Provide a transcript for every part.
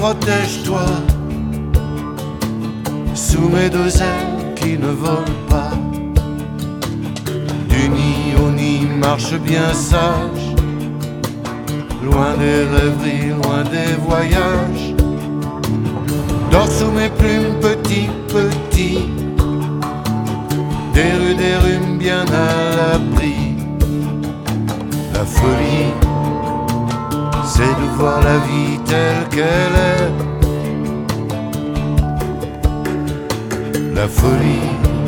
protège-toi sous mes deux ailes qui ne volent pas. Du nid au nid, marche bien sage, loin des rêveries, loin des voyages. Dors sous mes plumes, petit, petit, des rhumes bien à l'abri. La folie, c'est de voir la vie telle qu'elle est. La folie,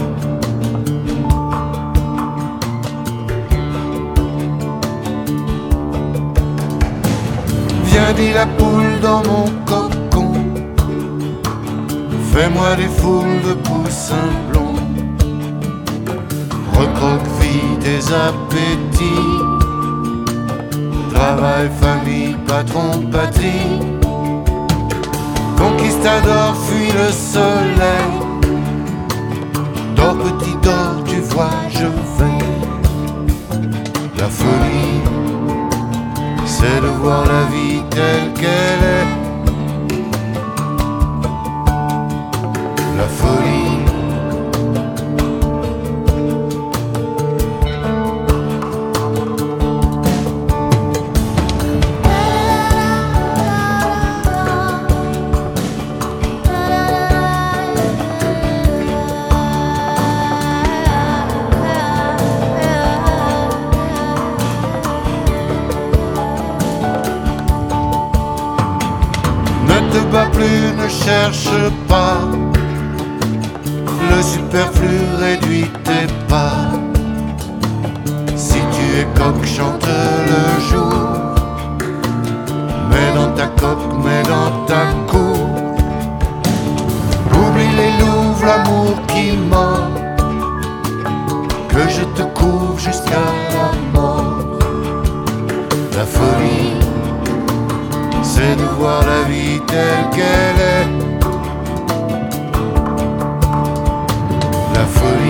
viens, dit la poule dans mon cocon, fais-moi des foules de poussins blonds, recroqueville des appétits, travail, famille, patron, patrie. Conquistador, fuis le soleil. Dors petit, dors, tu vois, je vais. La folie, c'est de voir la vie telle qu'elle est. La folie, ne te bats plus, ne cherche pas. Le superflu réduit tes pas. Si tu es coq, chante le jour. Mets dans ta coque, mets dans ta cour. Oublie les louves, l'amour qui ment. Que je te couvre jusqu'à la mort. La folie, c'est de voir la vie telle qu'elle est. La folie.